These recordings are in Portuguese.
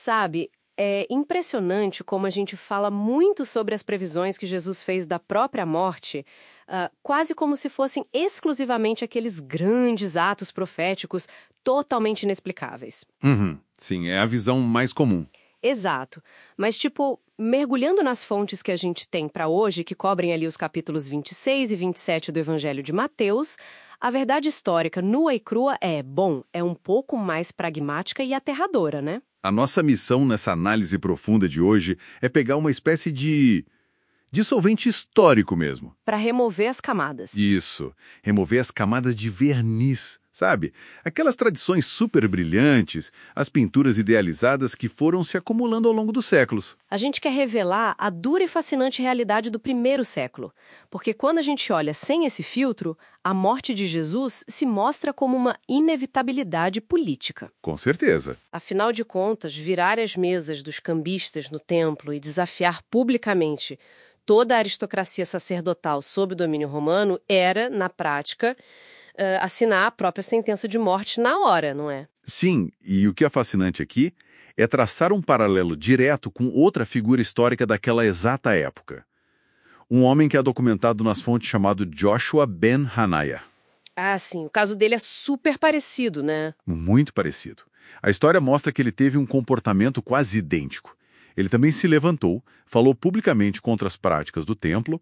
Sabe, é impressionante como a gente fala muito sobre as previsões que Jesus fez da própria morte, quase como se fossem exclusivamente aqueles grandes atos proféticos totalmente inexplicáveis. Uhum. Sim, é a visão mais comum. Exato. Mas, tipo, mergulhando nas fontes que a gente tem para hoje, que cobrem ali os capítulos 26 e 27 do Evangelho de Mateus, a verdade histórica nua e crua é um pouco mais pragmática e aterradora, né? A nossa missão nessa análise profunda de hoje é pegar uma espécie de dissolvente histórico mesmo. Para remover as camadas. Isso, remover as camadas de verniz, sabe? Aquelas tradições super brilhantes, as pinturas idealizadas que foram se acumulando ao longo dos séculos. A gente quer revelar a dura e fascinante realidade do primeiro século, porque quando a gente olha sem esse filtro, a morte de Jesus se mostra como uma inevitabilidade política. Com certeza. Afinal de contas, virar as mesas dos cambistas no templo e desafiar publicamente toda a aristocracia sacerdotal sob o domínio romano era, na prática, assinar a própria sentença de morte na hora, não é? Sim, e o que é fascinante aqui é traçar um paralelo direto com outra figura histórica daquela exata época. Um homem que é documentado nas fontes chamado Joshua ben Hananiah. Ah, sim. O caso dele é super parecido, né? Muito parecido. A história mostra que ele teve um comportamento quase idêntico. Ele também se levantou, falou publicamente contra as práticas do templo,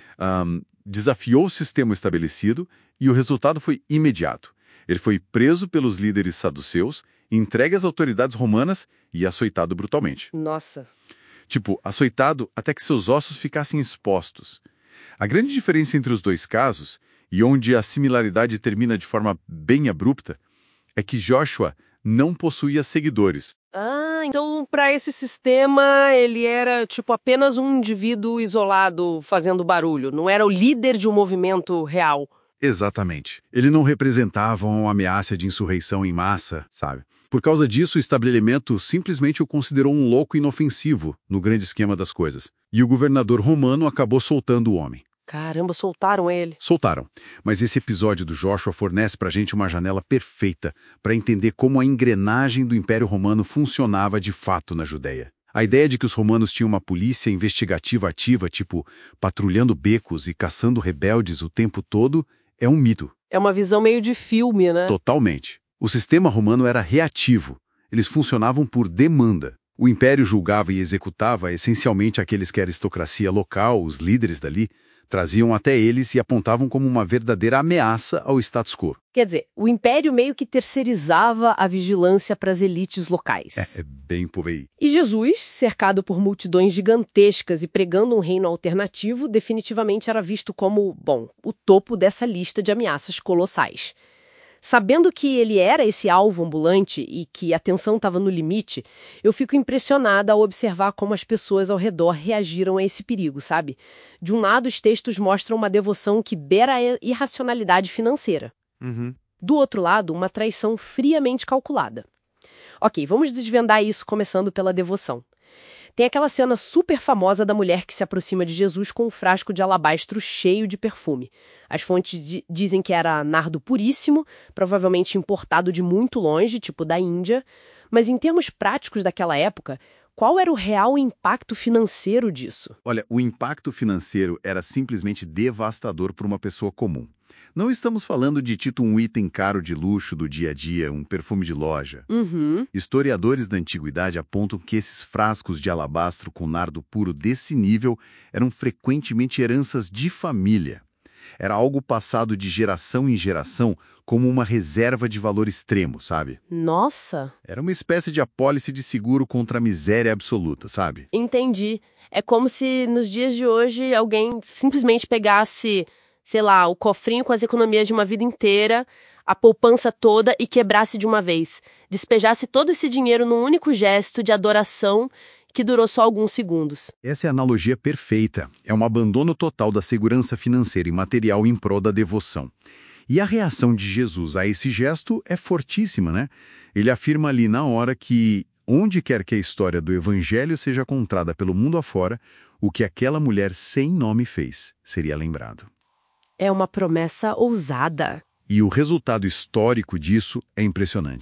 desafiou o sistema estabelecido e o resultado foi imediato. Ele foi preso pelos líderes saduceus, entregue às autoridades romanas e açoitado brutalmente. Nossa. Tipo, açoitado até que seus ossos ficassem expostos. A grande diferença entre os dois casos, e onde a similaridade termina de forma bem abrupta, é que Joshua não possuía seguidores. Ah, então para esse sistema ele era tipo apenas um indivíduo isolado fazendo barulho, não era o líder de um movimento real. Exatamente. Ele não representava uma ameaça de insurreição em massa, sabe? Por causa disso, o estabelecimento simplesmente o considerou um louco inofensivo no grande esquema das coisas. E o governador romano acabou soltando o homem. Caramba, soltaram ele. Soltaram. Mas esse episódio do Joshua fornece pra gente uma janela perfeita para entender como a engrenagem do Império Romano funcionava de fato na Judéia. A ideia de que os romanos tinham uma polícia investigativa ativa, tipo, patrulhando becos e caçando rebeldes o tempo todo, é um mito. É uma visão meio de filme, né? Totalmente. O sistema romano era reativo. Eles funcionavam por demanda. O império julgava e executava essencialmente aqueles que a aristocracia local, os líderes dali, traziam até eles e apontavam como uma verdadeira ameaça ao status quo. Quer dizer, o império meio que terceirizava a vigilância para as elites locais. É bem por aí. E Jesus, cercado por multidões gigantescas e pregando um reino alternativo, definitivamente era visto como, o topo dessa lista de ameaças colossais. Sabendo que ele era esse alvo ambulante e que a tensão estava no limite, eu fico impressionada ao observar como as pessoas ao redor reagiram a esse perigo, sabe? De um lado, os textos mostram uma devoção que beira a irracionalidade financeira. Uhum. Do outro lado, uma traição friamente calculada. Ok, vamos desvendar isso começando pela devoção. Tem aquela cena super famosa da mulher que se aproxima de Jesus com um frasco de alabastro cheio de perfume. As fontes dizem que era nardo puríssimo, provavelmente importado de muito longe, tipo da Índia. Mas em termos práticos daquela época, qual era o real impacto financeiro disso? Olha, o impacto financeiro era simplesmente devastador para uma pessoa comum. Não estamos falando de um item caro de luxo do dia a dia, um perfume de loja. Uhum. Historiadores da antiguidade apontam que esses frascos de alabastro com nardo puro desse nível eram frequentemente heranças de família. Era algo passado de geração em geração como uma reserva de valor extremo, sabe? Nossa! Era uma espécie de apólice de seguro contra a miséria absoluta, sabe? Entendi. É como se nos dias de hoje alguém simplesmente pegasse, sei lá, o cofrinho com as economias de uma vida inteira, a poupança toda e quebrasse de uma vez. Despejasse todo esse dinheiro num único gesto de adoração que durou só alguns segundos. Essa é a analogia perfeita. É um abandono total da segurança financeira e material em prol da devoção. E a reação de Jesus a esse gesto é fortíssima, né? Ele afirma ali na hora que, onde quer que a história do evangelho seja contada pelo mundo afora, o que aquela mulher sem nome fez seria lembrado. É uma promessa ousada. E o resultado histórico disso é impressionante.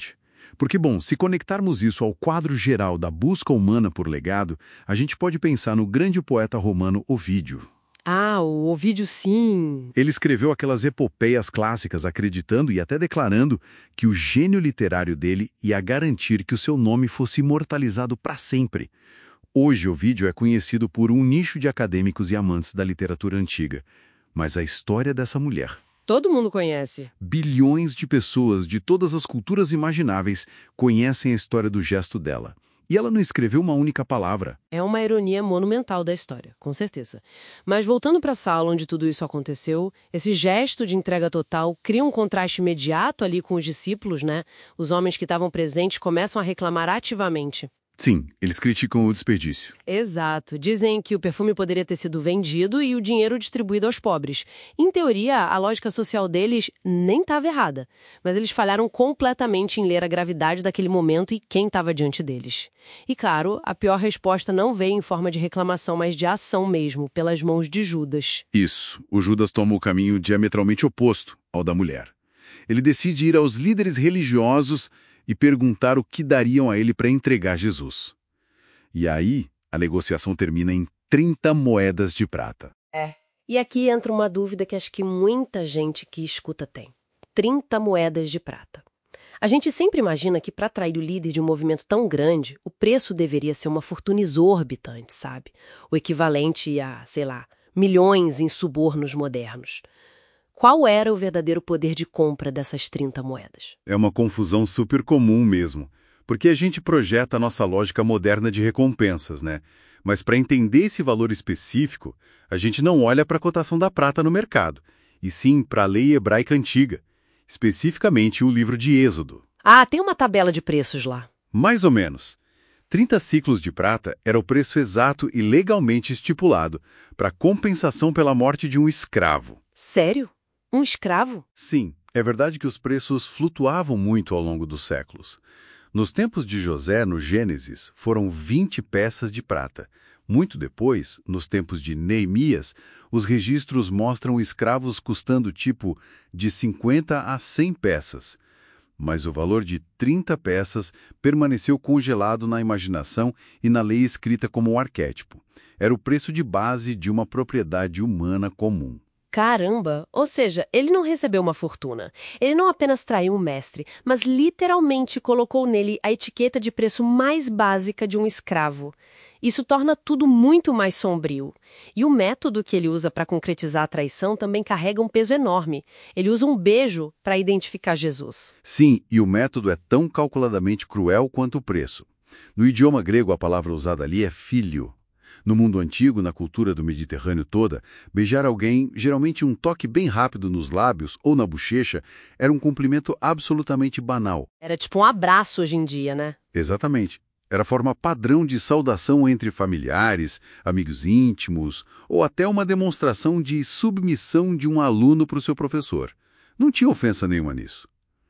Porque, bom, se conectarmos isso ao quadro geral da busca humana por legado, a gente pode pensar no grande poeta romano Ovídio. Ah, o Ovídio, sim. Ele escreveu aquelas epopeias clássicas acreditando e até declarando que o gênio literário dele ia garantir que o seu nome fosse imortalizado para sempre. Hoje, Ovídio é conhecido por um nicho de acadêmicos e amantes da literatura antiga. Mas a história dessa mulher... Todo mundo conhece. Bilhões de pessoas de todas as culturas imagináveis conhecem a história do gesto dela. E ela não escreveu uma única palavra. É uma ironia monumental da história, com certeza. Mas voltando para a sala onde tudo isso aconteceu, esse gesto de entrega total cria um contraste imediato ali com os discípulos, né? Os homens que estavam presentes começam a reclamar ativamente. Sim, eles criticam o desperdício. Exato. Dizem que o perfume poderia ter sido vendido e o dinheiro distribuído aos pobres. Em teoria, a lógica social deles nem estava errada, mas eles falharam completamente em ler a gravidade daquele momento e quem estava diante deles. E, claro, a pior resposta não veio em forma de reclamação, mas de ação mesmo, pelas mãos de Judas. Isso. O Judas toma o caminho diametralmente oposto ao da mulher. Ele decide ir aos líderes religiosos e perguntar o que dariam a ele para entregar Jesus. E aí, a negociação termina em 30 moedas de prata. E aqui entra uma dúvida que acho que muita gente que escuta tem. 30 moedas de prata. A gente sempre imagina que para atrair o líder de um movimento tão grande, o preço deveria ser uma fortuna exorbitante, sabe? O equivalente a, sei lá, milhões em subornos modernos. Qual era o verdadeiro poder de compra dessas 30 moedas? É uma confusão super comum mesmo, porque a gente projeta a nossa lógica moderna de recompensas, né? Mas para entender esse valor específico, a gente não olha para a cotação da prata no mercado, e sim para a lei hebraica antiga, especificamente o livro de Êxodo. Ah, tem uma tabela de preços lá. Mais ou menos. 30 ciclos de prata era o preço exato e legalmente estipulado para compensação pela morte de um escravo. Sério? Um escravo? Sim, é verdade que os preços flutuavam muito ao longo dos séculos. Nos tempos de José, no Gênesis, foram 20 peças de prata. Muito depois, nos tempos de Neemias, os registros mostram escravos custando tipo de 50 a 100 peças. Mas o valor de 30 peças permaneceu congelado na imaginação e na lei escrita como um arquétipo. Era o preço de base de uma propriedade humana comum. Caramba! Ou seja, ele não recebeu uma fortuna. Ele não apenas traiu o mestre, mas literalmente colocou nele a etiqueta de preço mais básica de um escravo. Isso torna tudo muito mais sombrio. E o método que ele usa para concretizar a traição também carrega um peso enorme. Ele usa um beijo para identificar Jesus. Sim, e o método é tão calculadamente cruel quanto o preço. No idioma grego, a palavra usada ali é filho. No mundo antigo, na cultura do Mediterrâneo toda, beijar alguém, geralmente um toque bem rápido nos lábios ou na bochecha, era um cumprimento absolutamente banal. Era tipo um abraço hoje em dia, né? Exatamente. Era a forma padrão de saudação entre familiares, amigos íntimos, ou até uma demonstração de submissão de um aluno para o seu professor. Não tinha ofensa nenhuma nisso.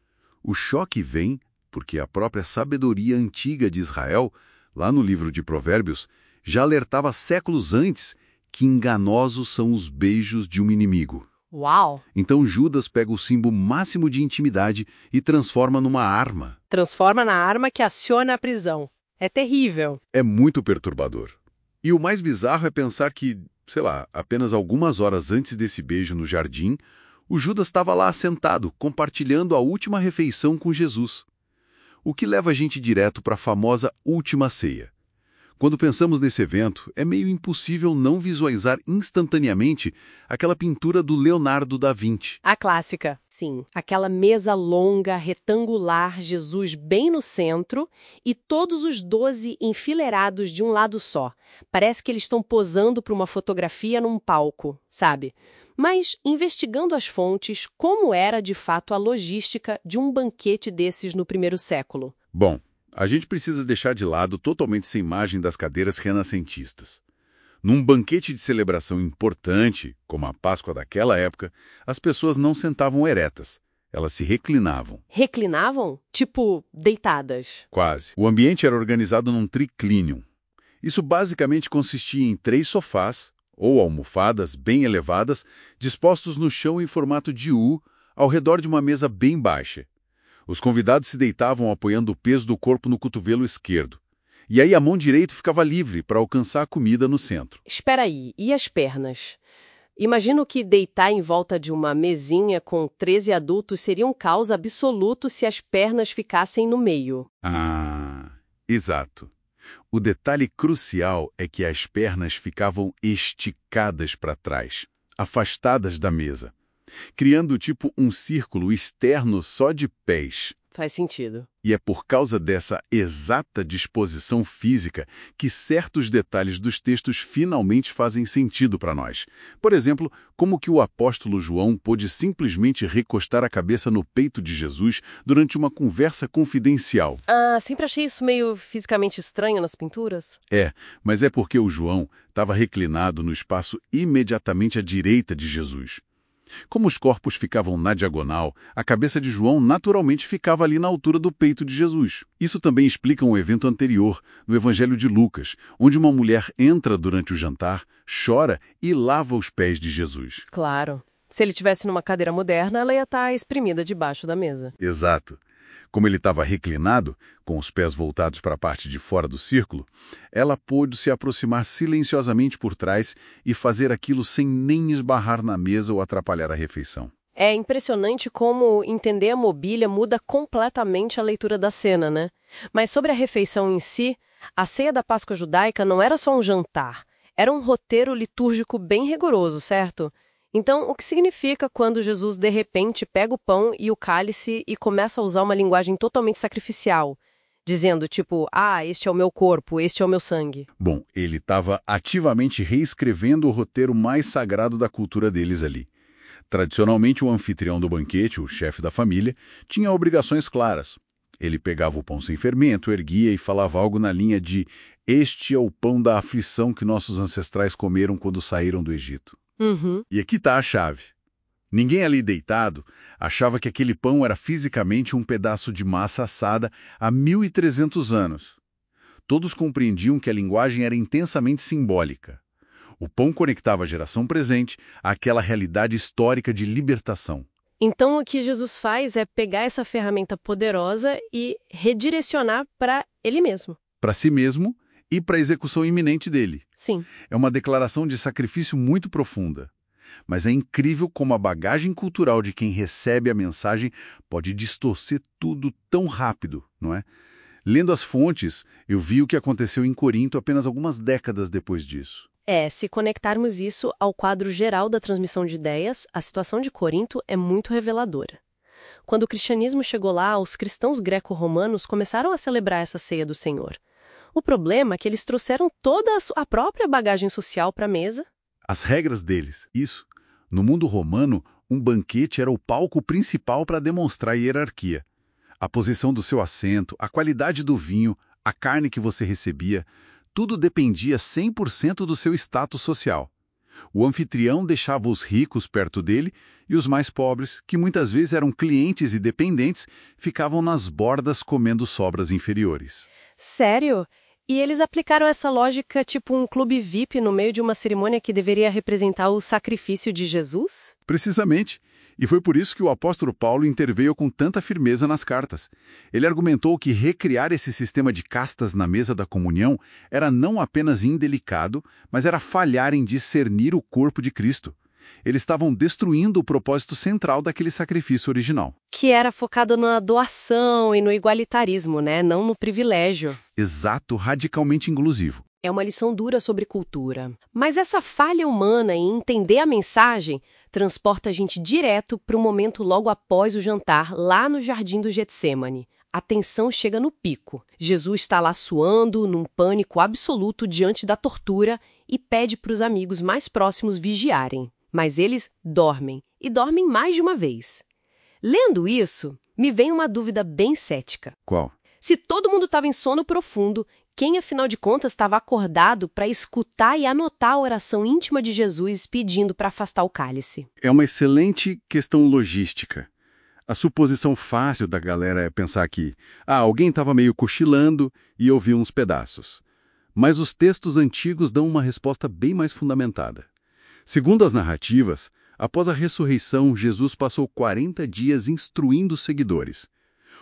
O choque vem porque a própria sabedoria antiga de Israel, lá no livro de Provérbios, já alertava séculos antes que enganosos são os beijos de um inimigo. Uau! Então Judas pega o símbolo máximo de intimidade e transforma numa arma. Transforma na arma que aciona a prisão. É terrível. É muito perturbador. E o mais bizarro é pensar que, sei lá, apenas algumas horas antes desse beijo no jardim, o Judas estava lá sentado, compartilhando a última refeição com Jesus. O que leva a gente direto para a famosa última ceia. Quando pensamos nesse evento, é meio impossível não visualizar instantaneamente aquela pintura do Leonardo da Vinci. A clássica. Sim, aquela mesa longa, retangular, Jesus bem no centro e todos os 12 enfileirados de um lado só. Parece que eles estão posando para uma fotografia num palco, sabe? Mas, investigando as fontes, como era de fato a logística de um banquete desses no primeiro século? Bom, a gente precisa deixar de lado totalmente essa imagem das cadeiras renascentistas. Num banquete de celebração importante, como a Páscoa daquela época, as pessoas não sentavam eretas, elas se reclinavam. Reclinavam? Tipo, deitadas. Quase. O ambiente era organizado num triclinium. Isso basicamente consistia em 3 sofás, ou almofadas bem elevadas, dispostos no chão em formato de U, ao redor de uma mesa bem baixa. Os convidados se deitavam apoiando o peso do corpo no cotovelo esquerdo. E aí a mão direita ficava livre para alcançar a comida no centro. Espera aí, e as pernas? Imagino que deitar em volta de uma mesinha com 13 adultos seria um caos absoluto se as pernas ficassem no meio. Ah, exato. O detalhe crucial é que as pernas ficavam esticadas para trás, afastadas da mesa, criando tipo um círculo externo só de pés. Faz sentido. E é por causa dessa exata disposição física que certos detalhes dos textos finalmente fazem sentido para nós. Por exemplo, como que o apóstolo João pôde simplesmente recostar a cabeça no peito de Jesus durante uma conversa confidencial. Ah, sempre achei isso meio fisicamente estranho nas pinturas. Mas é porque o João estava reclinado no espaço imediatamente à direita de Jesus. Como os corpos ficavam na diagonal, a cabeça de João naturalmente ficava ali na altura do peito de Jesus. Isso também explica um evento anterior, no Evangelho de Lucas, onde uma mulher entra durante o jantar, chora e lava os pés de Jesus. Claro. Se ele estivesse numa cadeira moderna, ela ia estar espremida debaixo da mesa. Exato. Como ele estava reclinado, com os pés voltados para a parte de fora do círculo, ela pôde se aproximar silenciosamente por trás e fazer aquilo sem nem esbarrar na mesa ou atrapalhar a refeição. É impressionante como entender a mobília muda completamente a leitura da cena, né? Mas sobre a refeição em si, a ceia da Páscoa judaica não era só um jantar, era um roteiro litúrgico bem rigoroso, certo? Então, o que significa quando Jesus, de repente, pega o pão e o cálice e começa a usar uma linguagem totalmente sacrificial, dizendo, tipo, este é o meu corpo, este é o meu sangue? Bom, ele estava ativamente reescrevendo o roteiro mais sagrado da cultura deles ali. Tradicionalmente, o anfitrião do banquete, o chefe da família, tinha obrigações claras. Ele pegava o pão sem fermento, erguia e falava algo na linha de "Este é o pão da aflição que nossos ancestrais comeram quando saíram do Egito". Uhum. E aqui está a chave. Ninguém ali deitado achava que aquele pão era fisicamente um pedaço de massa assada há 1.300 anos. Todos compreendiam que a linguagem era intensamente simbólica. O pão conectava a geração presente àquela realidade histórica de libertação. Então, o que Jesus faz é pegar essa ferramenta poderosa e redirecionar para ele mesmo. Para si mesmo e para a execução iminente dele. Sim. É uma declaração de sacrifício muito profunda. Mas é incrível como a bagagem cultural de quem recebe a mensagem pode distorcer tudo tão rápido, não é? Lendo as fontes, eu vi o que aconteceu em Corinto apenas algumas décadas depois disso. Se conectarmos isso ao quadro geral da transmissão de ideias, a situação de Corinto é muito reveladora. Quando o cristianismo chegou lá, os cristãos greco-romanos começaram a celebrar essa ceia do Senhor. O problema é que eles trouxeram toda a própria bagagem social para a mesa. As regras deles, isso. No mundo romano, um banquete era o palco principal para demonstrar a hierarquia. A posição do seu assento, a qualidade do vinho, a carne que você recebia, tudo dependia 100% do seu status social. O anfitrião deixava os ricos perto dele e os mais pobres, que muitas vezes eram clientes e dependentes, ficavam nas bordas comendo sobras inferiores. Sério? E eles aplicaram essa lógica tipo um clube VIP no meio de uma cerimônia que deveria representar o sacrifício de Jesus? Precisamente. E foi por isso que o apóstolo Paulo interveio com tanta firmeza nas cartas. Ele argumentou que recriar esse sistema de castas na mesa da comunhão era não apenas indelicado, mas era falhar em discernir o corpo de Cristo. Eles estavam destruindo o propósito central daquele sacrifício original. Que era focado na doação e no igualitarismo, né? Não no privilégio. Exato, radicalmente inclusivo. É uma lição dura sobre cultura. Mas essa falha humana em entender a mensagem transporta a gente direto para o momento logo após o jantar, lá no Jardim do Getsêmani. A tensão chega no pico. Jesus está lá suando, num pânico absoluto diante da tortura e pede para os amigos mais próximos vigiarem. Mas eles dormem, e dormem mais de uma vez. Lendo isso, me vem uma dúvida bem cética. Qual? Se todo mundo estava em sono profundo, quem, afinal de contas, estava acordado para escutar e anotar a oração íntima de Jesus pedindo para afastar o cálice? É uma excelente questão logística. A suposição fácil da galera é pensar que alguém estava meio cochilando e ouviu uns pedaços. Mas os textos antigos dão uma resposta bem mais fundamentada. Segundo as narrativas, após a ressurreição, Jesus passou 40 dias instruindo os seguidores.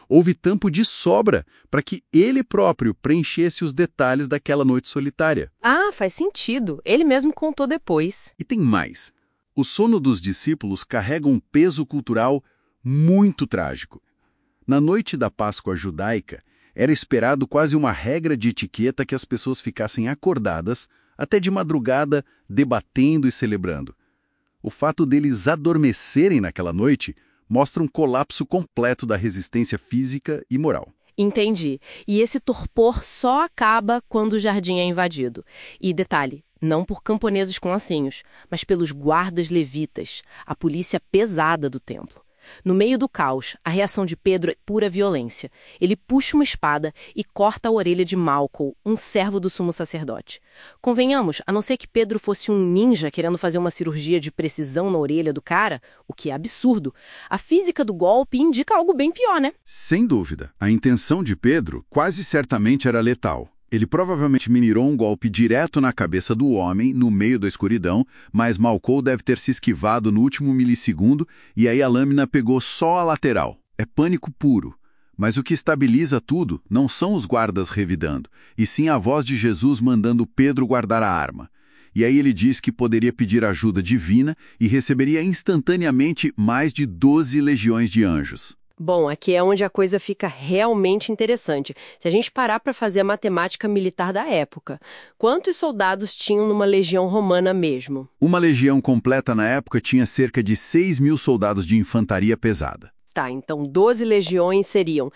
Houve tempo de sobra para que ele próprio preenchesse os detalhes daquela noite solitária. Ah, faz sentido. Ele mesmo contou depois. E tem mais. O sono dos discípulos carrega um peso cultural muito trágico. Na noite da Páscoa judaica, era esperado quase uma regra de etiqueta que as pessoas ficassem acordadas até de madrugada, debatendo e celebrando. O fato deles adormecerem naquela noite mostra um colapso completo da resistência física e moral. Entendi. E esse torpor só acaba quando o jardim é invadido. E detalhe, não por camponeses com lacinhos, mas pelos guardas levitas, a polícia pesada do templo. No meio do caos, a reação de Pedro é pura violência. Ele puxa uma espada e corta a orelha de Malco, um servo do sumo sacerdote. Convenhamos, a não ser que Pedro fosse um ninja querendo fazer uma cirurgia de precisão na orelha do cara, o que é absurdo, a física do golpe indica algo bem pior, né? Sem dúvida, a intenção de Pedro quase certamente era letal. Ele provavelmente mirou um golpe direto na cabeça do homem, no meio da escuridão, mas Malco deve ter se esquivado no último milissegundo e aí a lâmina pegou só a lateral. É pânico puro. Mas o que estabiliza tudo não são os guardas revidando, e sim a voz de Jesus mandando Pedro guardar a arma. E aí ele diz que poderia pedir ajuda divina e receberia instantaneamente mais de 12 legiões de anjos. Bom, aqui é onde a coisa fica realmente interessante. Se a gente parar para fazer a matemática militar da época, quantos soldados tinham numa legião romana mesmo? Uma legião completa na época tinha cerca de 6.000 soldados de infantaria pesada. Tá, então 12 legiões seriam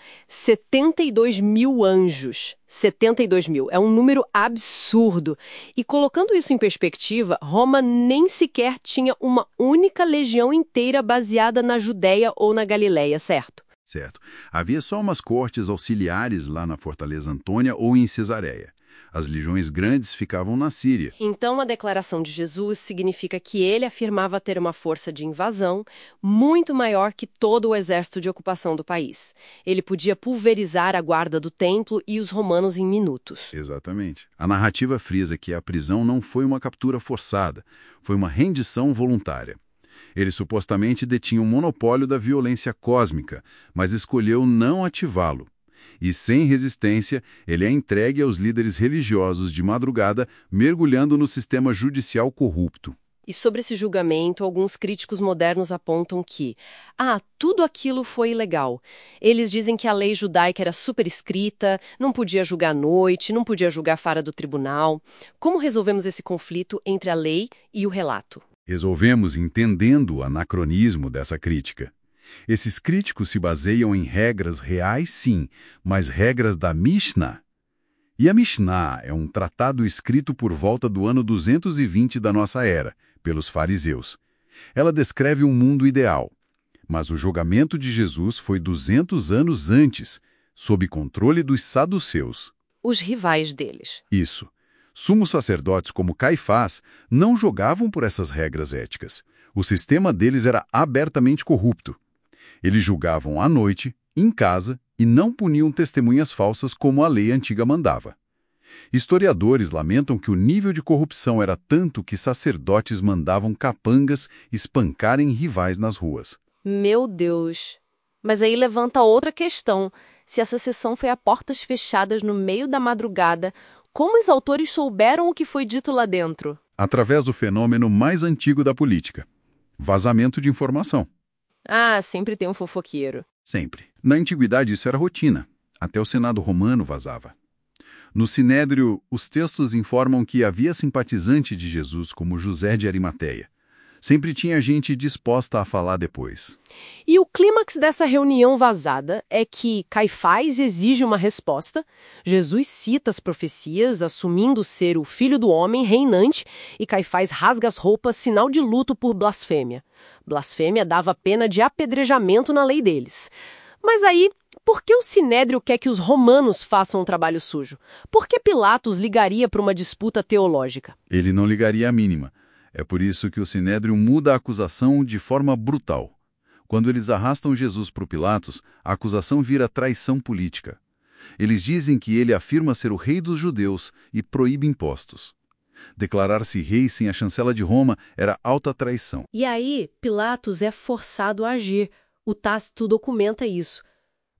72 mil anjos. 72 mil. É um número absurdo. E colocando isso em perspectiva, Roma nem sequer tinha uma única legião inteira baseada na Judéia ou na Galileia, certo? Certo. Havia só umas cortes auxiliares lá na Fortaleza Antônia ou em Cesareia. As legiões grandes ficavam na Síria. Então, a declaração de Jesus significa que ele afirmava ter uma força de invasão muito maior que todo o exército de ocupação do país. Ele podia pulverizar a guarda do templo e os romanos em minutos. Exatamente. A narrativa frisa que a prisão não foi uma captura forçada, foi uma rendição voluntária. Ele supostamente detinha o monopólio da violência cósmica, mas escolheu não ativá-lo. E, sem resistência, ele é entregue aos líderes religiosos de madrugada, mergulhando no sistema judicial corrupto. E sobre esse julgamento, alguns críticos modernos apontam que, tudo aquilo foi ilegal. Eles dizem que a lei judaica era super escrita, não podia julgar à noite, não podia julgar fora do tribunal. Como resolvemos esse conflito entre a lei e o relato? Resolvemos entendendo o anacronismo dessa crítica. Esses críticos se baseiam em regras reais, sim, mas regras da Mishnah. E a Mishnah é um tratado escrito por volta do ano 220 da nossa era, pelos fariseus. Ela descreve um mundo ideal, mas o julgamento de Jesus foi 200 anos antes, sob controle dos saduceus. Os rivais deles. Isso. Sumos sacerdotes como Caifás não jogavam por essas regras éticas. O sistema deles era abertamente corrupto. Eles julgavam à noite, em casa, e não puniam testemunhas falsas como a lei antiga mandava. Historiadores lamentam que o nível de corrupção era tanto que sacerdotes mandavam capangas espancarem rivais nas ruas. Meu Deus! Mas aí levanta outra questão. Se essa sessão foi a portas fechadas no meio da madrugada, como os autores souberam o que foi dito lá dentro? Através do fenômeno mais antigo da política: vazamento de informação. Sempre tem um fofoqueiro. Sempre. Na antiguidade isso era rotina. Até o Senado romano vazava. No Sinédrio, os textos informam que havia simpatizante de Jesus como José de Arimateia. Sempre tinha gente disposta a falar depois. E o clímax dessa reunião vazada é que Caifás exige uma resposta, Jesus cita as profecias, assumindo ser o filho do homem reinante, e Caifás rasga as roupas, sinal de luto por blasfêmia. Blasfêmia dava pena de apedrejamento na lei deles. Mas aí, por que o Sinédrio quer que os romanos façam um trabalho sujo? Por que Pilatos ligaria para uma disputa teológica? Ele não ligaria a mínima. É por isso que o Sinédrio muda a acusação de forma brutal. Quando eles arrastam Jesus para o Pilatos, a acusação vira traição política. Eles dizem que ele afirma ser o rei dos judeus e proíbe impostos. Declarar-se rei sem a chancela de Roma era alta traição. E aí, Pilatos é forçado a agir. O Tácito documenta isso.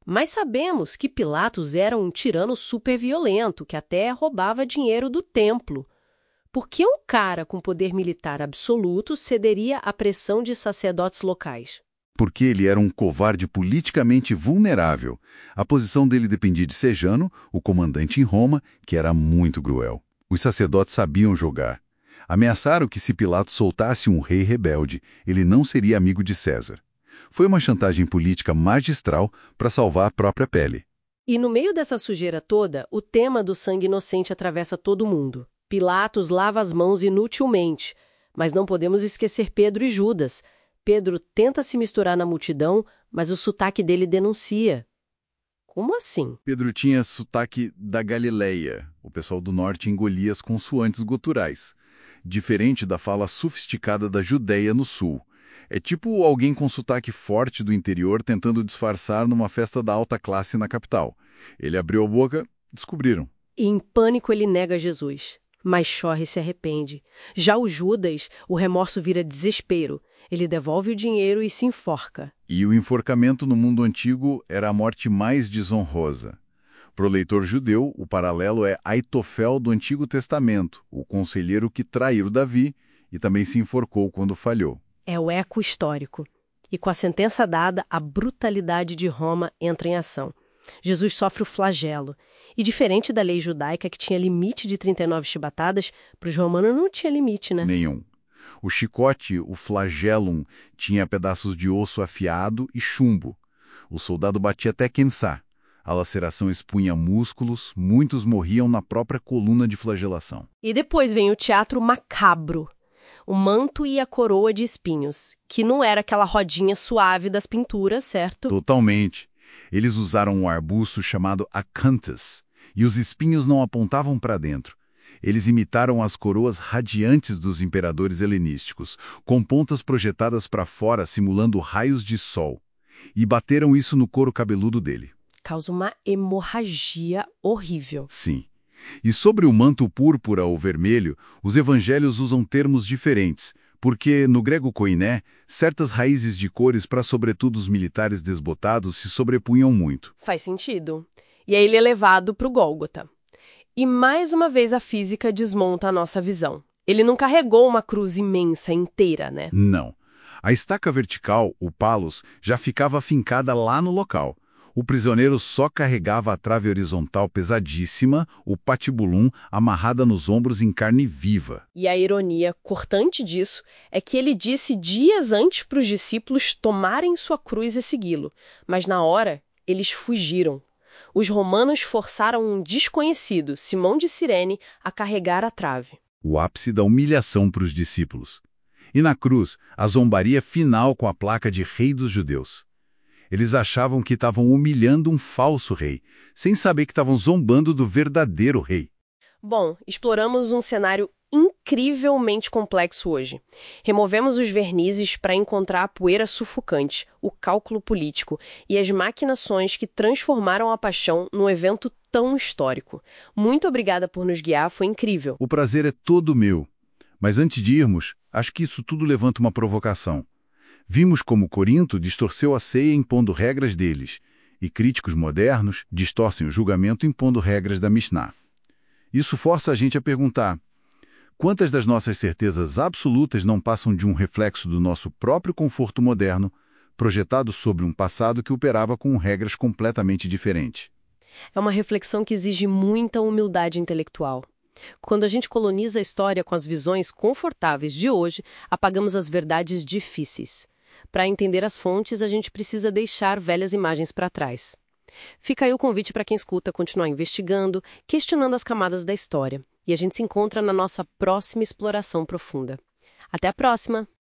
Mas sabemos que Pilatos era um tirano super violento, que até roubava dinheiro do templo. Por que um cara com poder militar absoluto cederia à pressão de sacerdotes locais? Porque ele era um covarde politicamente vulnerável. A posição dele dependia de Sejano, o comandante em Roma, que era muito cruel. Os sacerdotes sabiam jogar. Ameaçaram que se Pilatos soltasse um rei rebelde, ele não seria amigo de César. Foi uma chantagem política magistral para salvar a própria pele. E no meio dessa sujeira toda, o tema do sangue inocente atravessa todo mundo. Pilatos lava as mãos inutilmente, mas não podemos esquecer Pedro e Judas. Pedro tenta se misturar na multidão, mas o sotaque dele denuncia. Como assim? Pedro tinha sotaque da Galileia. O pessoal do norte engolia as consoantes guturais, diferente da fala sofisticada da Judéia no sul. É tipo alguém com sotaque forte do interior tentando disfarçar numa festa da alta classe na capital. Ele abriu a boca, descobriram. E em pânico ele nega Jesus, mas chorra e se arrepende. Já o Judas, o remorso vira desespero. Ele devolve o dinheiro e se enforca. E o enforcamento no mundo antigo era a morte mais desonrosa. Para o leitor judeu, o paralelo é Aitofel do Antigo Testamento, o conselheiro que traiu Davi e também se enforcou quando falhou. É o eco histórico. E com a sentença dada, a brutalidade de Roma entra em ação. Jesus sofre o flagelo. E diferente da lei judaica, que tinha limite de 39 chibatadas, para os romanos não tinha limite, né? Nenhum. O chicote, o flagellum, tinha pedaços de osso afiado e chumbo. O soldado batia até cansar. A laceração expunha músculos, muitos morriam na própria coluna de flagelação. E depois vem o teatro macabro. O manto e a coroa de espinhos, que não era aquela rodinha suave das pinturas, certo? Totalmente. Eles usaram um arbusto chamado acanthus, e os espinhos não apontavam para dentro. Eles imitaram as coroas radiantes dos imperadores helenísticos, com pontas projetadas para fora simulando raios de sol, e bateram isso no couro cabeludo dele. Causa uma hemorragia horrível. Sim. E sobre o manto púrpura ou vermelho, os evangelhos usam termos diferentes, porque, no grego koiné, certas raízes de cores para sobretudo os militares desbotados se sobrepunham muito. Faz sentido. E aí ele é levado para o Gólgota. E mais uma vez a física desmonta a nossa visão. Ele não carregou uma cruz imensa inteira, né? Não. A estaca vertical, o palos, já ficava fincada lá no local. O prisioneiro só carregava a trave horizontal pesadíssima, o patibulum, amarrada nos ombros em carne viva. E a ironia cortante disso é que ele disse dias antes para os discípulos tomarem sua cruz e segui-lo. Mas na hora, eles fugiram. Os romanos forçaram um desconhecido, Simão de Cirene, a carregar a trave. O ápice da humilhação para os discípulos. E na cruz, a zombaria final com a placa de Rei dos Judeus. Eles achavam que estavam humilhando um falso rei, sem saber que estavam zombando do verdadeiro rei. Bom, exploramos um cenário incrivelmente complexo hoje. Removemos os vernizes para encontrar a poeira sufocante, o cálculo político e as maquinações que transformaram a paixão num evento tão histórico. Muito obrigada por nos guiar, foi incrível. O prazer é todo meu. Mas antes de irmos, acho que isso tudo levanta uma provocação. Vimos como Corinto distorceu a ceia impondo regras deles, e críticos modernos distorcem o julgamento impondo regras da Mishnah. Isso força a gente a perguntar: quantas das nossas certezas absolutas não passam de um reflexo do nosso próprio conforto moderno, projetado sobre um passado que operava com regras completamente diferentes? É uma reflexão que exige muita humildade intelectual. Quando a gente coloniza a história com as visões confortáveis de hoje, apagamos as verdades difíceis. Para entender as fontes, a gente precisa deixar velhas imagens para trás. Fica aí o convite para quem escuta continuar investigando, questionando as camadas da história. E a gente se encontra na nossa próxima exploração profunda. Até a próxima!